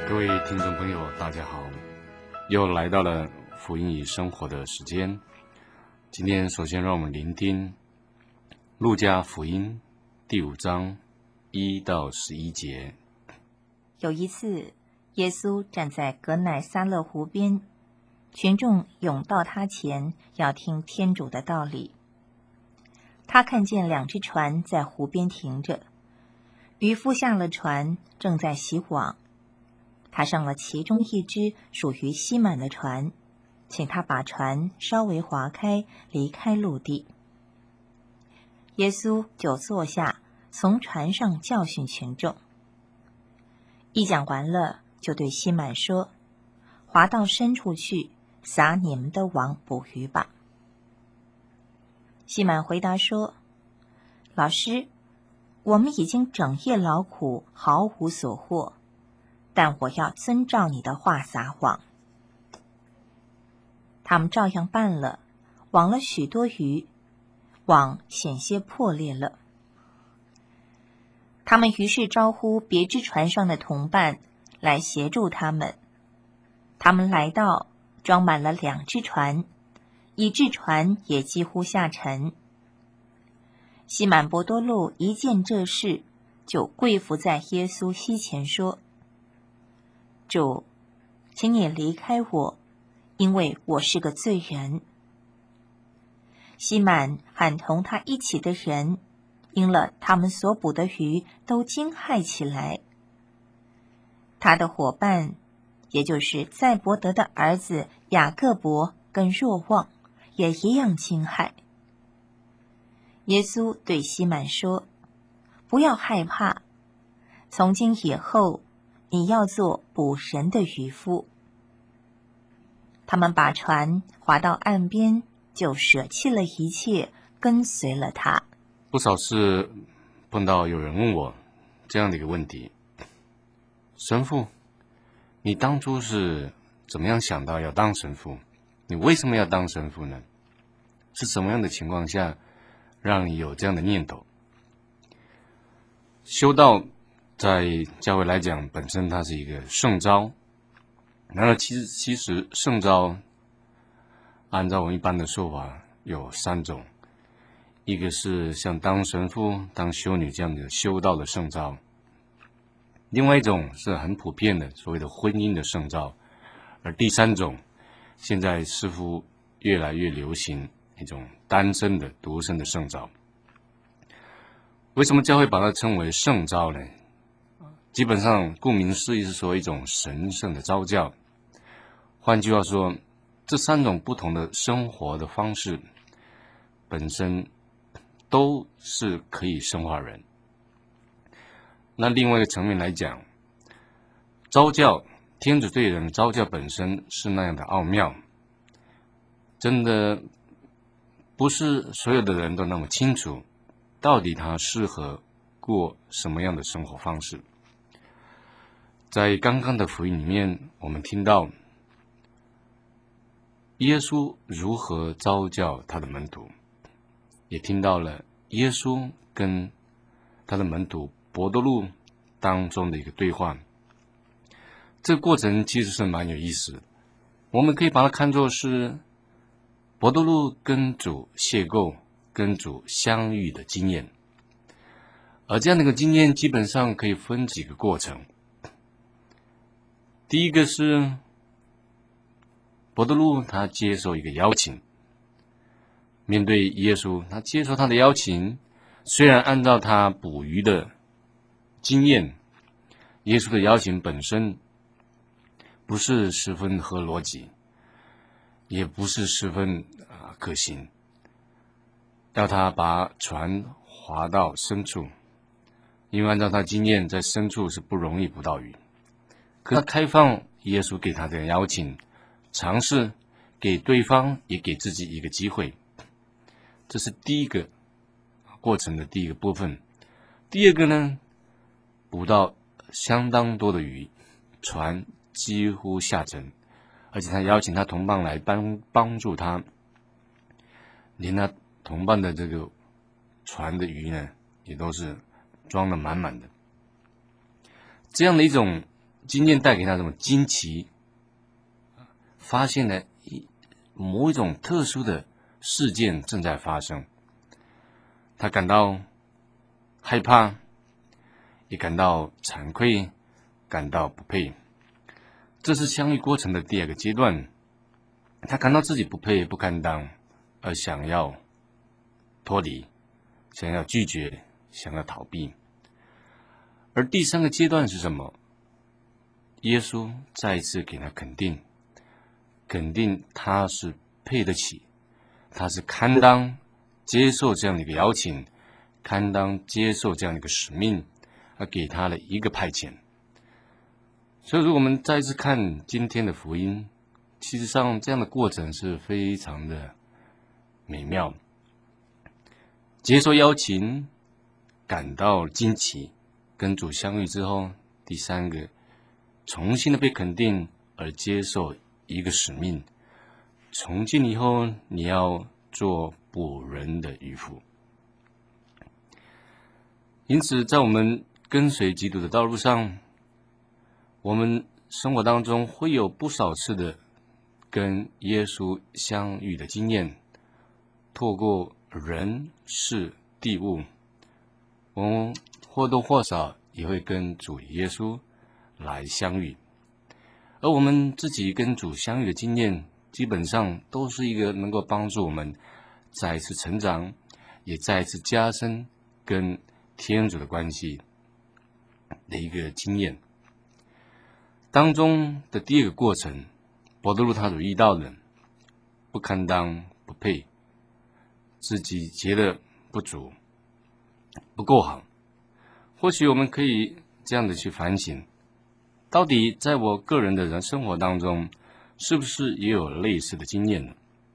各位听众朋友，大家好，又来到了福音与生活的时间。今天首先让我们聆听路加福音第5章1到11节。 有一次，耶稣站在革乃撒勒湖边，群众涌到他前，要听天主的道理。他看见2只船在湖边停着，渔夫下了船，正在洗网。他上了其中一只属于西满的船，请他把船稍微划开，离开陆地。耶稣就坐下，从船上教训群众。一讲完了，就对西满说：“划到深处去，撒你们的网捕鱼吧。”西满回答说：“老师，我们已经整夜劳苦，毫无所获，但我要遵照你的话撒网。”他们照样办了，网了许多鱼，网险些破裂了。他们于是招呼别只船上的同伴来协助他们。他们来到，装满了2只船，1只船也几乎下沉。西满伯多禄一见这事，就跪伏在耶稣膝前说：“主，请你离开我，因为我是个罪人。”西满和同他一起的人，因了他们所捕的鱼，都惊骇起来。他的伙伴，也就是载伯德的儿子雅各伯跟若望，也一样惊骇。耶稣对西满说：“不要害怕，从今以后，你要做捕人的渔夫。”他们把船划到岸边，就舍弃了一切，跟随了他。 不少次碰到有人问我这样的一个问题：神父，你当初是怎么样想到要当神父？你为什么要当神父呢？是什么样的情况下让你有这样的念头？修道在教会来讲，本身它是一个圣召。然而其实圣召按照我们一般的说法有3种，一个是像当神父、当修女这样的修道的圣召，另外一种是很普遍的所谓的婚姻的圣召，而第3种现在似乎越来越流行一种单身的独身的圣召。为什么教会把它称为圣召呢？基本上顾名思义是说一种神圣的召教。换句话说，这3种不同的生活的方式本身都是可以升华人。那另外一个层面来讲，召教，天主对人的召教本身是那样的奥妙，真的不是所有的人都那么清楚到底他适合过什么样的生活方式。在刚刚的福音里面，我们听到耶稣如何召教他的门徒，也听到了耶稣跟他的门徒伯多禄当中的一个对话。这个过程其实是蛮有意思的，我们可以把它看作是伯多禄跟主邂逅、跟主相遇的经验。而这样的一个经验基本上可以分几个过程。第一个是伯多禄他接受一个邀请，面对耶稣，他接受他的邀请，虽然按照他捕鱼的经验，耶稣的邀请本身不是十分合逻辑，也不是十分可行，要他把船划到深处，因为按照他经验，在深处是不容易捕到鱼。可他开放耶稣给他的邀请，尝试给对方也给自己一个机会，这是第一个过程的第一个部分。第二个呢，捕到相当多的鱼，船几乎下沉，而且他邀请他同伴来帮助他，连他同伴的这个船的鱼呢，也都是装得满满的。这样的一种经验带给他什么惊奇，发现了某一种特殊的事件正在发生，他感到害怕，也感到惭愧，感到不配。这是相遇过程的第二个阶段，他感到自己不配、不堪当，而想要脱离，想要拒绝，想要逃避。而第三个阶段是什么？耶稣再一次给他肯定，肯定他是配得起，他是堪当接受这样的一个邀请，堪当接受这样的一个使命，而给他了一个派遣。所以如果我们再次看今天的福音，其实上这样的过程是非常的美妙。接受邀请，感到惊奇，跟主相遇之后，第三个重新的被肯定而接受一个使命，从今以后你要做捕人的渔夫。因此在我们跟随基督的道路上，我们生活当中会有不少次的跟耶稣相遇的经验，透过人事地物，我们或多或少也会跟主耶稣来相遇。而我们自己跟主相遇的经验，基本上都是一个能够帮助我们再一次成长，也再一次加深跟天主的关系的一个经验。当中的第二个过程，伯多禄他所遇到的不堪当、不配，自己觉得不足、不够好。或许我们可以这样的去反省，到底在我个人的人生活当中，是不是也有类似的经验呢？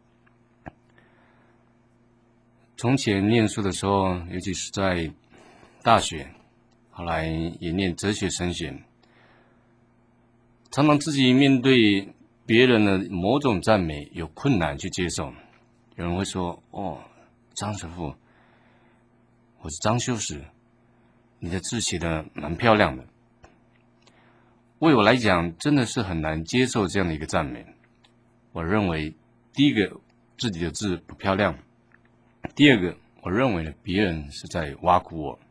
从前念书的时候，尤其是在大学，后来也念哲学神学，常常自己面对别人的某种赞美有困难去接受。有人会说：“哦，张师傅，我是张修士，你的字写得蛮漂亮的。”为我来讲，真的是很难接受这样的一个赞美。我认为，第一个，自己的字不漂亮；第二个，我认为别人是在挖苦我。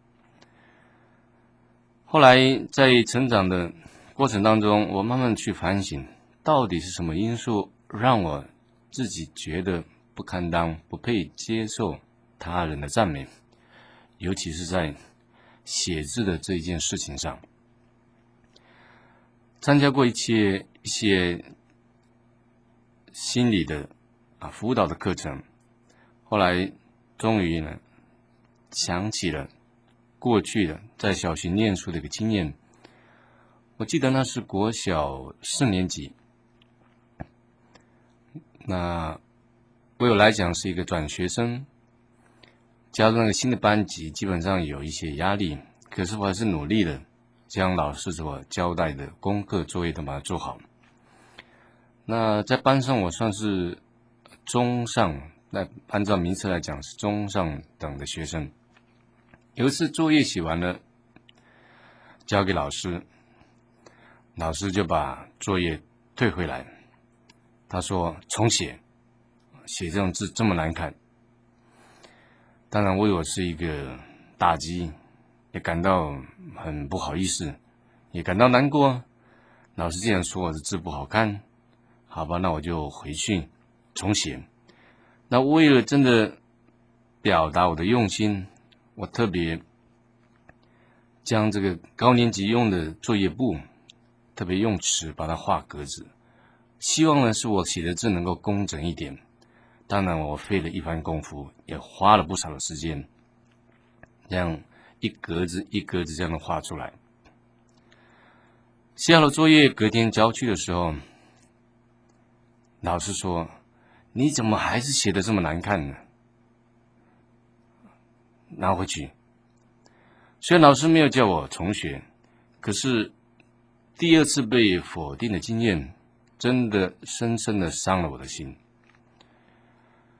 后来在成长的过程当中，我慢慢去反省，到底是什么因素让我自己觉得不堪当、不配接受他人的赞美，尤其是在写字的这一件事情上。参加过一些心理的辅导的课程，后来终于呢想起了过去的在小学念书的一个经验。我记得那是国小4年级，那对我来讲是一个转学生，加入那个新的班级，基本上有一些压力，可是我还是努力的将老师所交代的功课作业都把它做好。那在班上我算是中上，那按照名次来讲是中上等的学生。有一次作业写完了，交给老师，老师就把作业退回来，他说重写，写这种字这么难看。当然为我是一个打击，也感到很不好意思，也感到难过。老师既然说我的字不好看，好吧，那我就回去重写。那为了真的表达我的用心，我特别将这个高年级用的作业簿，特别用尺把它画格子，希望呢是我写的字能够工整一点。当然我费了一番功夫，也花了不少的时间，这样一格子一格子这样的画出来。写好了作业，隔天交去的时候，老师说：“你怎么还是写得这么难看呢？”拿回去。虽然老师没有叫我重学，可是第二次被否定的经验，真的深深的伤了我的心。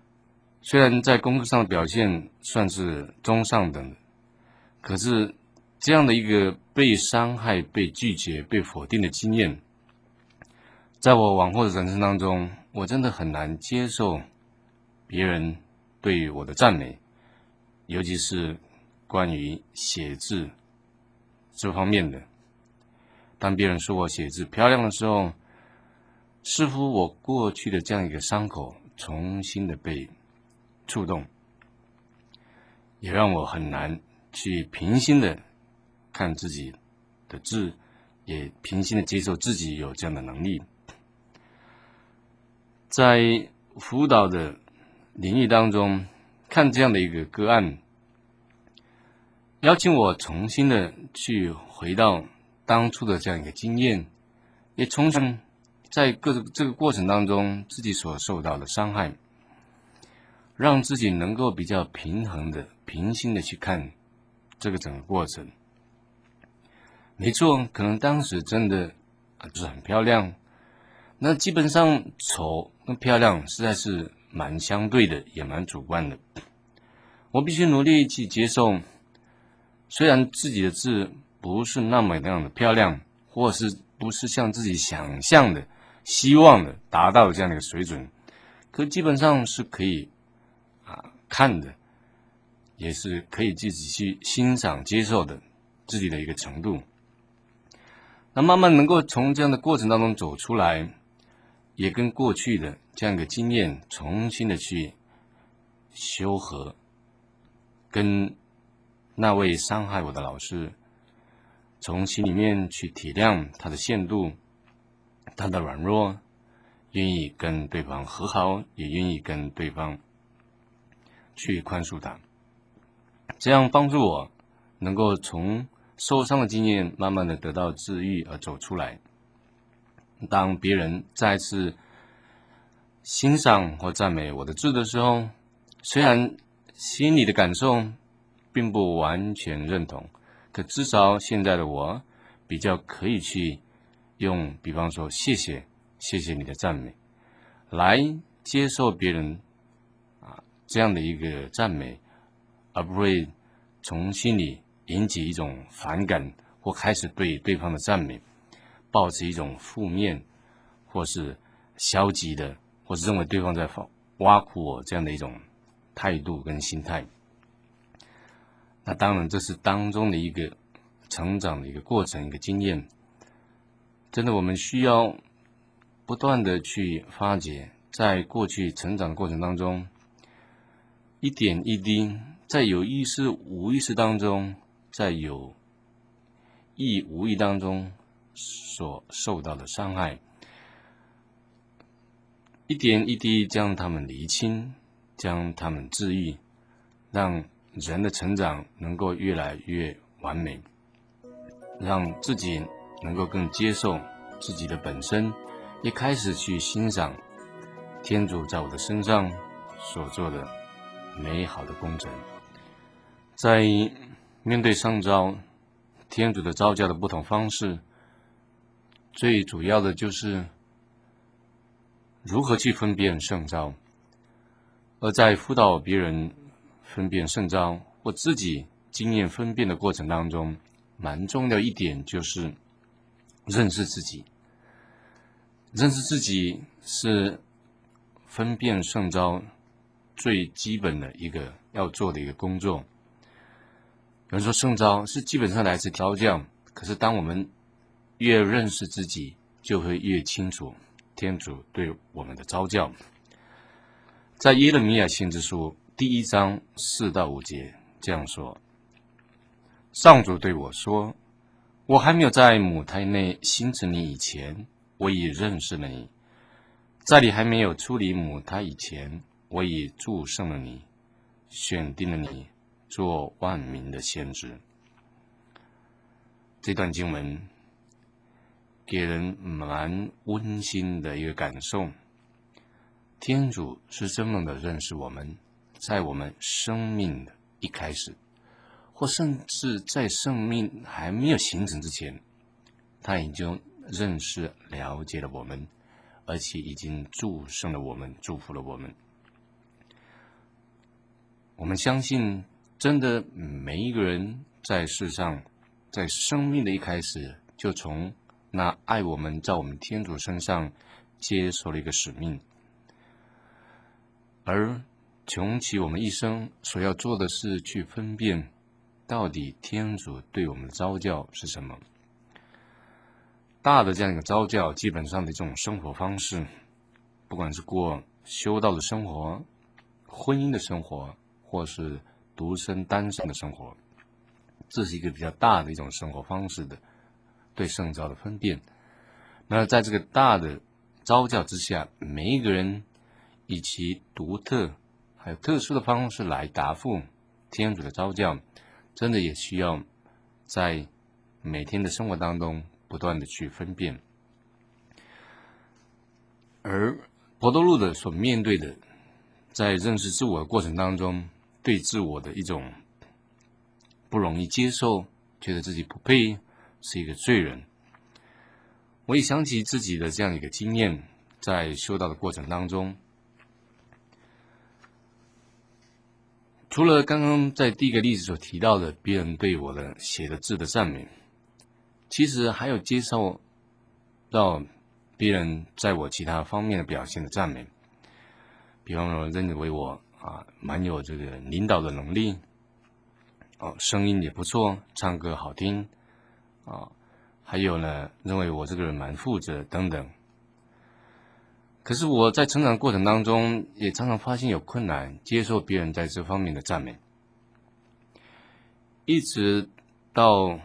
虽然在功课上的表现算是中上等的，可是这样的一个被伤害、被拒绝、被否定的经验，在我往后的人生当中，我真的很难接受别人对于我的赞美，尤其是关于写字这方面的。当别人说我写字漂亮的时候，似乎我过去的这样一个伤口重新的被触动，也让我很难去平心的看自己的字，也平心的接受自己有这样的能力。在辅导的领域当中，看这样的一个个案，邀请我重新的去回到当初的这样一个经验，也重新在这个过程当中自己所受到的伤害，让自己能够比较平衡的、平心的去看这个整个过程。没错，可能当时真的就是很漂亮，那基本上丑跟漂亮实在是蛮相对的，也蛮主观的。我必须努力去接受，虽然自己的字不是那么样的漂亮，或是不是像自己想象的、希望的达到这样的一个水准，可基本上是可以看的，也是可以自己去欣赏、接受的自己的一个程度。那慢慢能够从这样的过程当中走出来，也跟过去的这样一个经验重新的去修和，跟那位伤害我的老师从心里面去体谅他的限度，他的软弱，愿意跟对方和好，也愿意跟对方去宽恕他，这样帮助我能够从受伤的经验慢慢的得到治愈而走出来。当别人再次欣赏或赞美我的字的时候，虽然心里的感受并不完全认同，可至少现在的我比较可以去用比方说谢谢你的赞美来接受别人这样的一个赞美，而不会从心里引起一种反感，或开始对对方的赞美抱持一种负面或是消极的，或是认为对方在挖苦我这样的一种态度跟心态。那当然这是当中的一个成长的一个过程，一个经验。真的我们需要不断的去发掘，在过去成长的过程当中，一点一滴，在有意识无意识当中，在有意无意当中所受到的伤害，一点一滴将他们厘清，将他们治愈，让人的成长能够越来越完美，让自己能够更接受自己的本身，也开始去欣赏天主在我的身上所做的美好的工程。在面对上召，天主的召教的不同方式，最主要的就是如何去分辨圣召。而在辅导别人分辨圣召或自己经验分辨的过程当中，蛮重要一点就是认识自己。认识自己是分辨圣召最基本的一个要做的一个工作。有人说圣召是基本上来自召教，可是当我们越认识自己，就会越清楚天主对我们的召教。在耶勒米亚先知书第1章4到5节这样说：上主对我说，我还没有在母胎内形成你以前，我已认识了你；在你还没有出离母胎以前，我已祝圣了你，选定了你做万民的先知。这段经文给人蛮温馨的一个感受。天主是真正的认识我们，在我们生命的一开始，或甚至在生命还没有形成之前，他已经认识了解了我们，而且已经祝圣了我们，祝福了我们。我们相信真的每一个人在世上在生命的一开始就从那爱我们在我们天主身上接受了一个使命，而穷其我们一生所要做的是去分辨到底天主对我们的召叫是什么。大的这样一个召叫，基本上的这种生活方式，不管是过修道的生活、婚姻的生活，或是独身单身的生活，这是一个比较大的一种生活方式的对圣召的分辨。那在这个大的召教之下，每一个人以其独特还有特殊的方式来答复天主的召教，真的也需要在每天的生活当中不断的去分辨。而伯多禄的所面对的，在认识自我的过程当中，对自我的一种不容易接受，觉得自己不配，是一个罪人。我也想起自己的这样一个经验，在修道的过程当中，除了刚刚在第一个例子所提到的别人对我的写的字的赞美，其实还有接受到别人在我其他方面的表现的赞美，比方说认为我蛮有这个领导的能力，声音也不错，唱歌好听，还有呢，认为我这个人蛮负责等等。可是我在成长过程当中，也常常发现有困难接受别人在这方面的赞美，一直到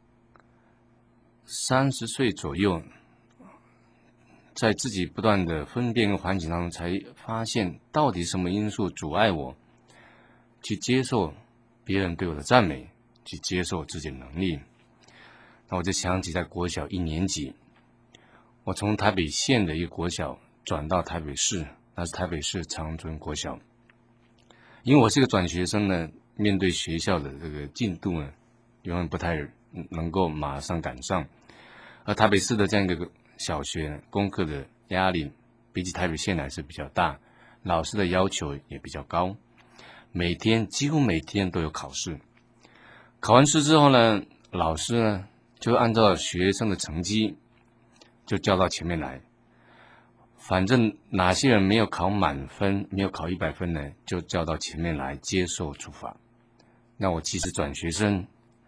30岁左右，在自己不断的分辨跟反省当中，才发现到底什么因素阻碍我去接受别人对我的赞美，去接受自己的能力。那我就想起在国小1年级，我从台北县的一个国小转到台北市，那是台北市长春国小。因为我是个转学生呢，面对学校的这个进度呢，永远不太能够马上赶上。而台北市的这样一个小学呢，功课的压力比起台北县来是比较大，老师的要求也比较高，几乎每天都有考试。考完试之后呢，老师呢就按照学生的成绩就叫到前面来，反正哪些人没有考满分，没有考100分呢，就叫到前面来接受处罚。那我其实转学生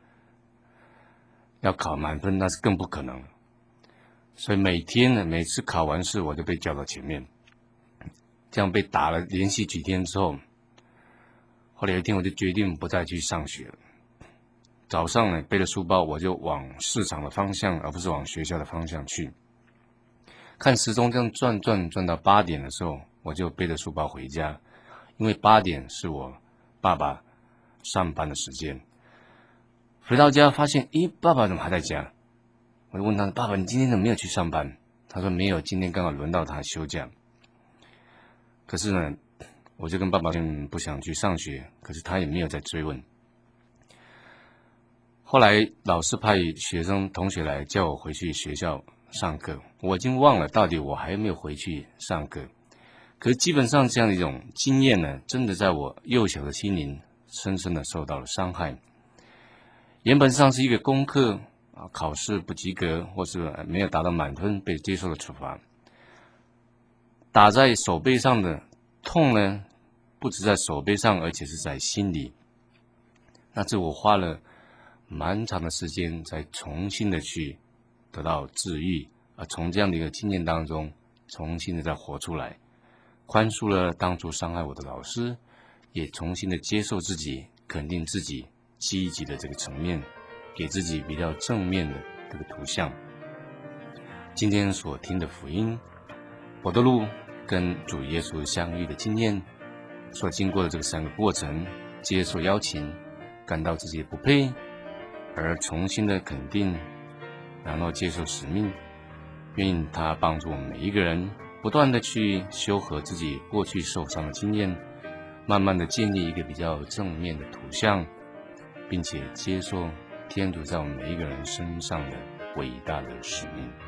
要考满分，那是更不可能了。所以每次考完试，我就被叫到前面，这样被打了连续几天之后，后来有一天我就决定不再去上学了。早上呢，背着书包我就往市场的方向，而不是往学校的方向去。看时钟这样转到8点的时候，我就背着书包回家，因为8点是我爸爸上班的时间。回到家发现，爸爸怎么还在家？我就问他，爸爸，你今天怎么没有去上班？他说没有，今天刚好轮到他休假。可是呢，我就跟爸爸不想去上学，可是他也没有再追问。后来老师派同学来叫我回去学校上课，我已经忘了到底我还有没有回去上课。可是基本上这样的一种经验呢，真的在我幼小的心灵深深的受到了伤害。原本上是一个功课考试不及格，或是没有达到满分被接受的处罚，打在手背上的痛呢，不止在手背上，而且是在心里。那这我花了蛮长的时间才重新的去得到治愈，从这样的一个经验当中重新的再活出来，宽恕了当初伤害我的老师，也重新的接受自己，肯定自己积极的这个层面，给自己比较正面的这个图像。今天所听的福音，伯多禄跟主耶稣相遇的经验，所经过的这个3个过程，接受邀请，感到自己不配，而重新的肯定，然后接受使命。愿他帮助我们每一个人不断的去修合自己过去受伤的经验，慢慢的建立一个比较正面的图像，并且接受天主在我们每一个人身上的伟大的使命。